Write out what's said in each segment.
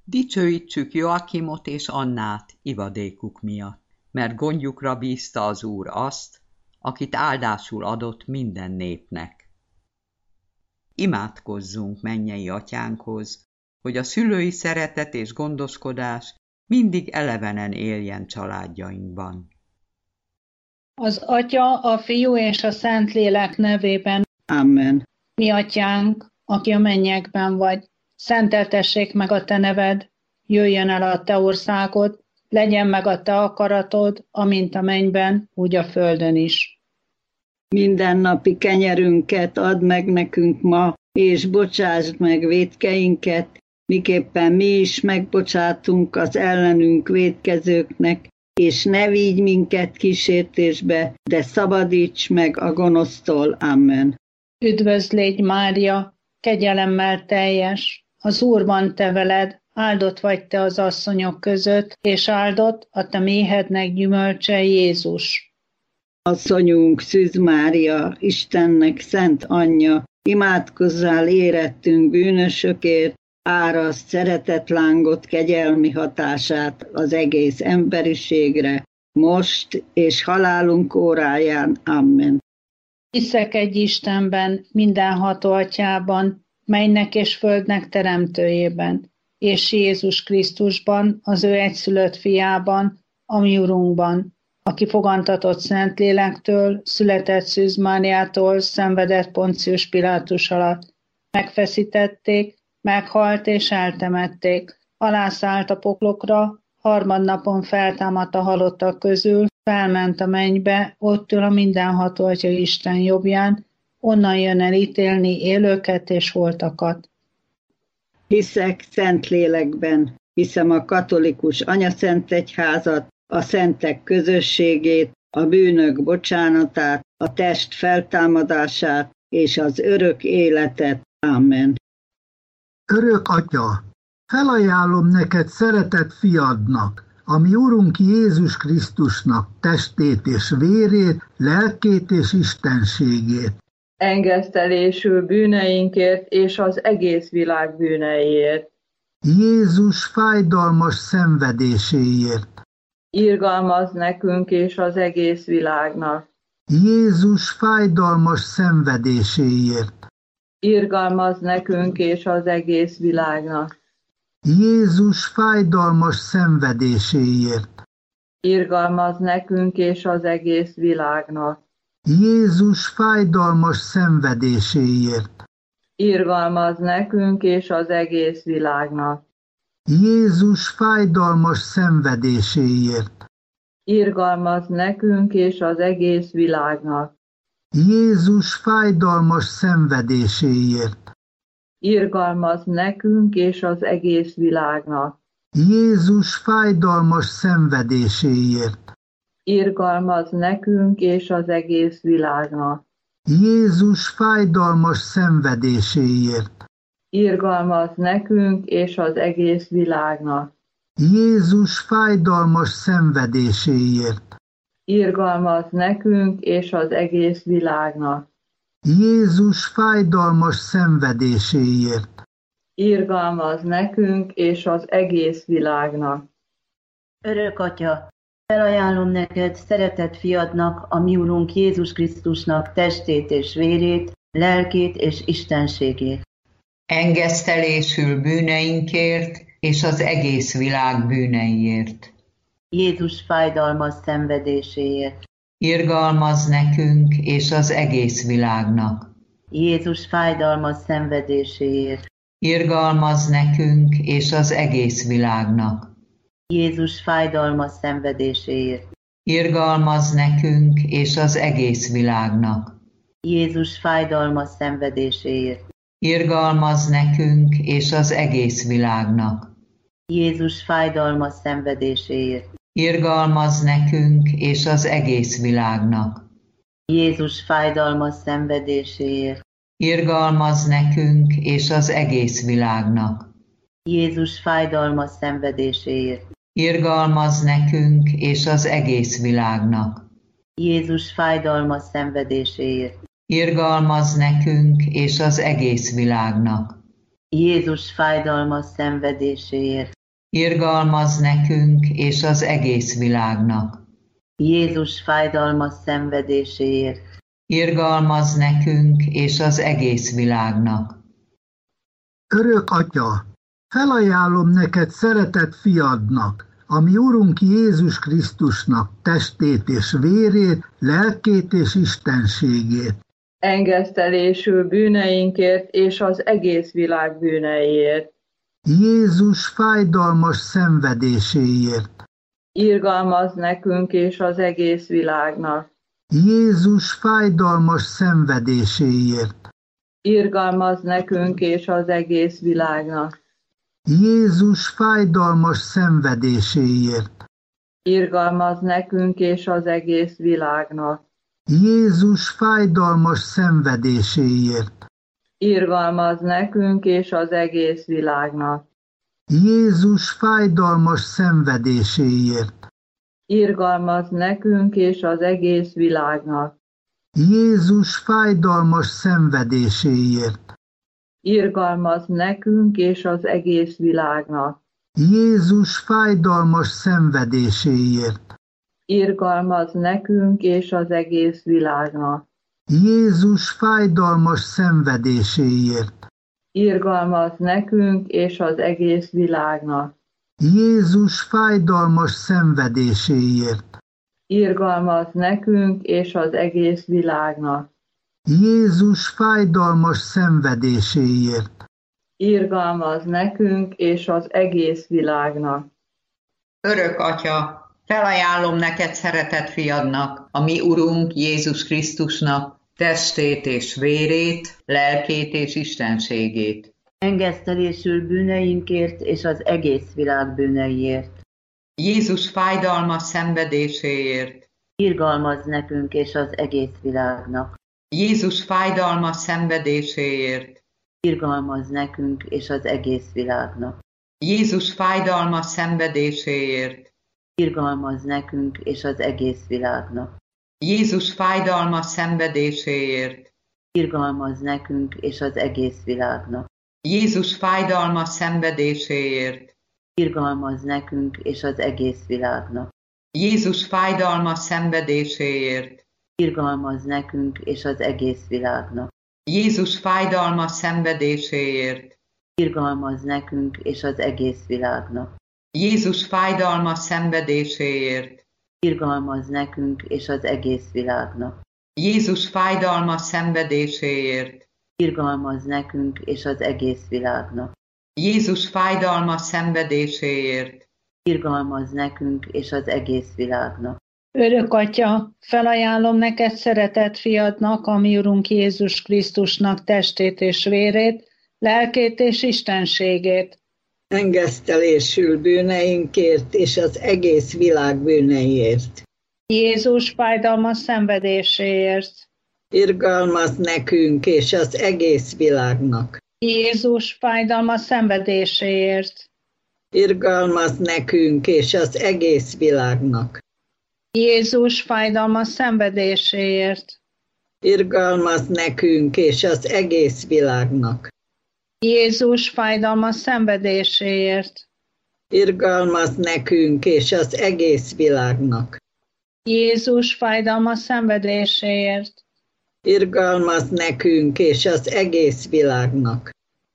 Dicsőítsük Joakimot és Annát ivadékuk miatt, mert gondjukra bízta az Úr azt, akit áldásul adott minden népnek. Imádkozzunk mennyei Atyánkhoz, hogy a szülői szeretet és gondoskodás mindig elevenen éljen családjainkban. Az Atya, a Fiú és a Szentlélek nevében. Amen. Mi Atyánk, aki a mennyekben vagy, szenteltessék meg a te neved, jöjjön el a te országod, legyen meg a te akaratod, amint a mennyben, úgy a földön is. Mindennapi kenyerünket add meg nekünk ma, és bocsásd meg vétkeinket, miképpen mi is megbocsátunk az ellenünk vétkezőknek, és ne vigy minket kísértésbe, de szabadíts meg a gonosztól. Amen. Üdvözl légy, Mária, kegyelemmel teljes, az Úr van te veled, áldott vagy te az asszonyok között, és áldott a te méhednek gyümölcse, Jézus. Asszonyunk, Szűz Mária, Istennek szent anyja, imádkozzál érettünk bűnösökért, áraszt szeretetlángot, kegyelmi hatását az egész emberiségre, most és halálunk óráján. Amen. Hiszek egy Istenben, mindenható Atyában, mennynek és földnek teremtőjében, és Jézus Krisztusban, az ő egyszülött fiában, a mi Urunkban, aki fogantatott Szentlélektől, született Szűz Máriától, szenvedett Poncius Pilátus alatt. Megfeszítették, meghalt és eltemették, alászállt a poklokra, harmadnapon feltámadt a halottak közül, felment a mennybe, ott ül a mindenható Atya Isten jobbján, onnan jön el ítélni élőket és holtakat. Hiszek Szentlélekben, hiszem a katolikus anyaszentegyházat, a szentek közösségét, a bűnök bocsánatát, a test feltámadását és az örök életet. Amen. Örök Atya, felajánlom neked szeretett fiadnak, a mi Urunk Jézus Krisztusnak testét és vérét, lelkét és istenségét. Engesztelésül bűneinkért és az egész világ bűneiért. Jézus fájdalmas szenvedéséért. Irgalmazz nekünk és az egész világnak. Jézus fájdalmas szenvedéséért. Irgalmazz nekünk és az egész világnak. Jézus fájdalmas szenvedéséért. Irgalmazz nekünk és az egész világnak. Jézus fájdalmas szenvedéséért. Irgalmazz nekünk és az egész világnak. Jézus fájdalmas szenvedéséért. Irgalmazz nekünk és az egész világnak. Jézus fájdalmas szenvedéséért. Irgalmazz nekünk és az egész világnak. Jézus fájdalmas szenvedéséért. Irgalmazz nekünk és az egész világnak. Jézus fájdalmas szenvedéséért. Irgalmazz nekünk és az egész világnak. Jézus fájdalmas szenvedéséért. Irgalmazz nekünk és az egész világnak. Jézus fájdalmas szenvedéséért. Irgalmazz nekünk és az egész világnak. Örök Atya, felajánlom neked szeretett fiadnak, a mi Urunk Jézus Krisztusnak testét és vérét, lelkét és istenségét. Engesztelésül bűneinkért és az egész világ bűneiért. Jézus fájdalmas szenvedéséért. Irgalmazz nekünk és az egész világnak. Jézus fájdalmas szenvedéséért. Irgalmazz nekünk és az egész világnak. Jézus fájdalmas szenvedéséért. Irgalmazz nekünk és az egész világnak. Jézus fájdalmas szenvedéséért. Irgalmazz nekünk és az egész világnak. Jézus fájdalmas szenvedéséért. Irgalmazz nekünk és az egész világnak. Jézus fájdalmas szenvedéséért. Irgalmazz nekünk és az egész világnak. Jézus fájdalmas szenvedéséért. Irgalmazz nekünk és az egész világnak. Jézus fájdalmas szenvedéséért. Irgalmazz nekünk és az egész világnak. Jézus fájdalmas szenvedéséért. Irgalmazz nekünk és az egész világnak. Jézus fájdalmas szenvedéséért. Irgalmazz nekünk és az egész világnak. Örök Atya, felajánlom neked szeretett fiadnak, a mi Urunk Jézus Krisztusnak testét és vérét, lelkét és istenségét. Engesztelésül bűneinkért és az egész világ bűneiért. Jézus fájdalmas szenvedéséért. Irgalmazz nekünk és az egész világnak. Jézus fájdalmas szenvedéséért. Irgalmazz nekünk és az egész világnak. Jézus fájdalmas szenvedéséért. Irgalmazz nekünk és az egész világnak. Jézus fájdalmas szenvedéséért. Irgalmazz nekünk és az egész világnak. Jézus fájdalmas szenvedéséért. Irgalmazz nekünk és az egész világnak. Jézus fájdalmas szenvedéséért. Irgalmazz nekünk és az egész világnak. Jézus fájdalmas szenvedéséért. Irgalmazz nekünk és az egész világnak. Jézus fájdalmas szenvedéséért. Irgalmazz nekünk és az egész világnak. Jézus fájdalmas szenvedéséért. Irgalmazz nekünk és az egész világnak. Jézus fájdalmas szenvedéséért. Irgalmazz nekünk és az egész világnak. Örök Atya, felajánlom neked szeretett fiadnak, a mi Urunk Jézus Krisztusnak testét és vérét, lelkét és istenségét. Engesztelésül bűneinkért és az egész világ bűneiért. Jézus fájdalmas szenvedéséért. Irgalmazz nekünk és az egész világnak. Jézus fájdalmas szenvedéséért. Irgalmazz nekünk és az egész világnak. Jézus fájdalmas szenvedéséért. Irgalmazz nekünk és az egész világnak. Jézus fájdalmas szenvedéséért. Irgalmazz nekünk és az egész világnak. Jézus fájdalmas szenvedéséért. Irgalmazz nekünk és az egész világnak. Jézus fájdalmas szenvedéséért. Irgalmazz nekünk és az egész világnak. Jézus fájdalmas szenvedéséért. Irgalmazz nekünk és az egész világnak. Jézus fájdalmas szenvedéséért. Irgalmazz nekünk és az egész világnak. Jézus fájdalmas szenvedéséért. Irgalmazz nekünk és az egész világnak. Jézus fájdalmas szenvedéséért. Irgalmazz nekünk és az egész világnak. Örök Atya, felajánlom neked szeretett fiadnak, a mi Urunk Jézus Krisztusnak testét és vérét, lelkét és istenségét. Engesztelésül bűneinkért és az egész világ bűneiért. Jézus fájdalmas szenvedéséért. Irgalmazz nekünk és az egész világnak. Jézus fájdalmas szenvedéséért. Irgalmazz nekünk és az egész világnak. Jézus fájdalmas szenvedéséért. Irgalmazz nekünk és az egész világnak. Jézus fájdalmas szenvedéséért. Irgalmazz nekünk és az egész világnak. Jézus fájdalmas szenvedéséért. Irgalmazz nekünk és az egész világnak.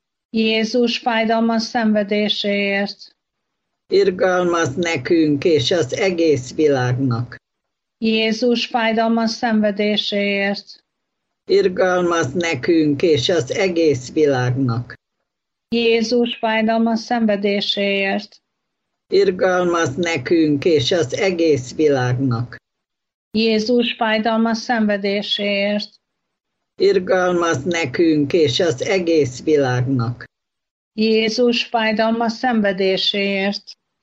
Jézus fájdalmas szenvedéséért. Irgalmazz nekünk és az egész világnak. Jézus fájdalmas szenvedéséért. Irgalmazz nekünk és az egész világnak. Jézus fájdalmas szenvedéséért. Irgalmazz nekünk és az egész világnak. Jézus fájdalmas szenvedéséért. Irgalmazz nekünk és az egész világnak. Jézus fájdalmas szenvedéséért.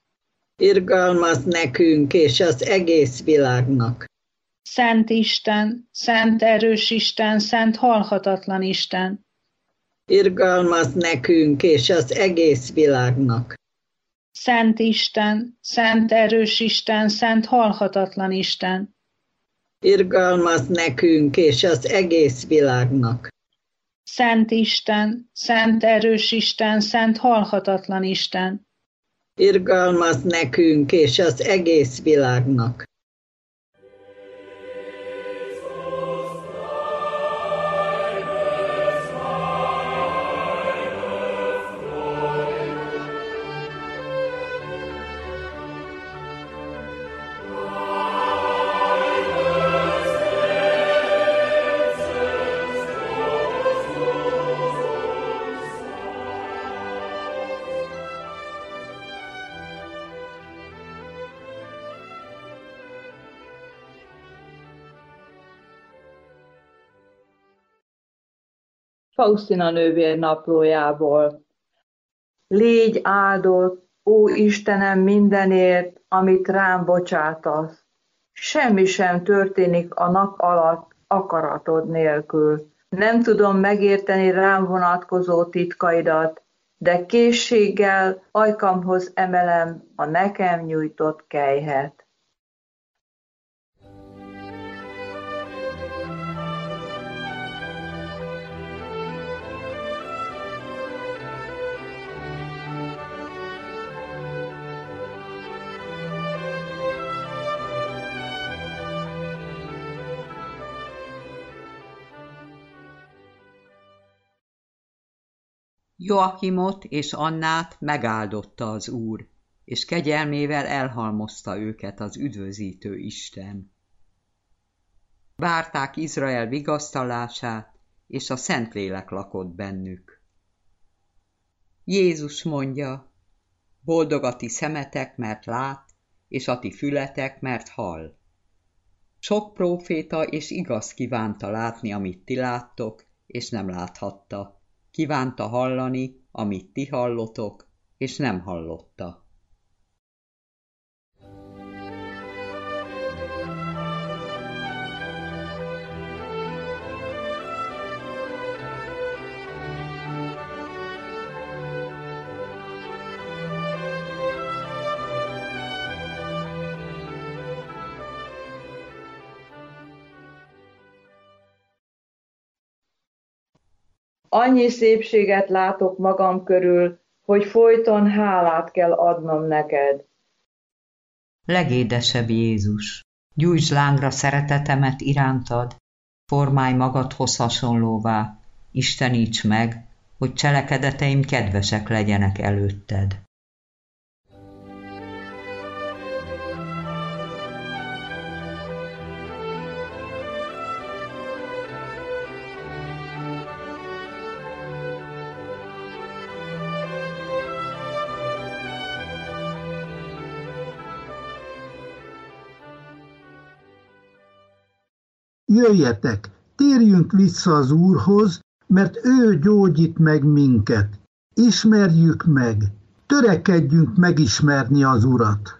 Irgalmazz nekünk és az egész világnak. Szent Isten, szent erős Isten, szent halhatatlan Isten. Irgalmazz nekünk és az egész világnak. Szent Isten, szent erős Isten, szent halhatatlan Isten. Irgalmazz nekünk és az egész világnak. Szent Isten, szent erős Isten, szent halhatatlan Isten, irgalmaz nekünk és az egész világnak. Faustina nővér naplójából. Légy áldott, ó Istenem, mindenért, amit rám bocsátasz. Semmi sem történik a nap alatt akaratod nélkül. Nem tudom megérteni rám vonatkozó titkaidat, de készséggel ajkamhoz emelem a nekem nyújtott kelyhet. Joachimot és Annát megáldotta az Úr, és kegyelmével elhalmozta őket az üdvözítő Isten. Várták Izrael vigasztalását, és a Szentlélek lakott bennük. Jézus mondja, boldog a ti szemetek, mert lát, és a ti fületek, mert hall. Sok próféta és igaz kívánta látni, amit ti láttok, és nem láthatta. Kívánta hallani, amit ti hallotok, és nem hallotta. Annyi szépséget látok magam körül, hogy folyton hálát kell adnom neked. Legédesebb Jézus, gyújtsd lángra szeretetemet irántad, formálj magadhoz hasonlóvá, isteníts meg, hogy cselekedeteim kedvesek legyenek előtted. Jöjjetek, térjünk vissza az Úrhoz, mert ő gyógyít meg minket. Ismerjük meg, törekedjünk megismerni az Urat.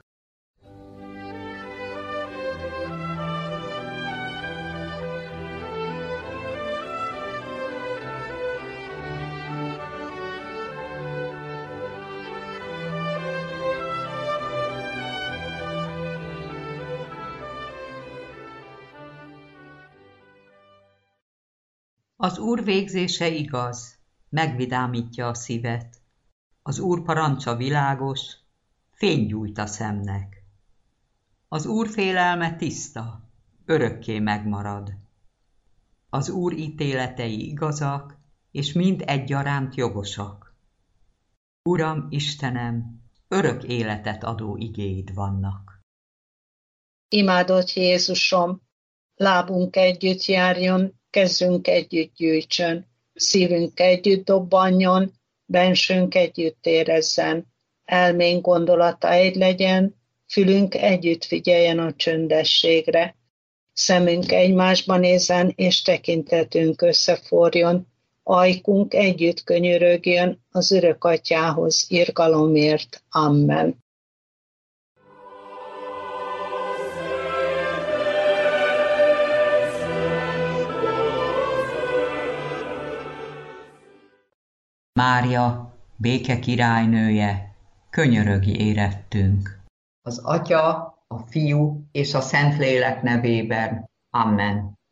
Az Úr végzése igaz, megvidámítja a szívet. Az Úr parancsa világos, fényt gyújt a szemnek. Az Úr félelme tiszta, örökké megmarad. Az Úr ítéletei igazak, és mind egyaránt jogosak. Uram, Istenem, örök életet adó igéid vannak. Imádott Jézusom, lábunk együtt járjon, kezünk együtt gyűjtsön, szívünk együtt dobbanjon, bensőnk együtt érezzen, elménk gondolata egy legyen, fülünk együtt figyeljen a csöndességre, szemünk egymásba nézzen, és tekintetünk összeforjon, ajkunk együtt könyörögjön az Örök Atyához irgalomért. Amen. Mária, béke királynője, könyörögj érettünk. Az Atya, a Fiú és a Szentlélek nevében. Amen.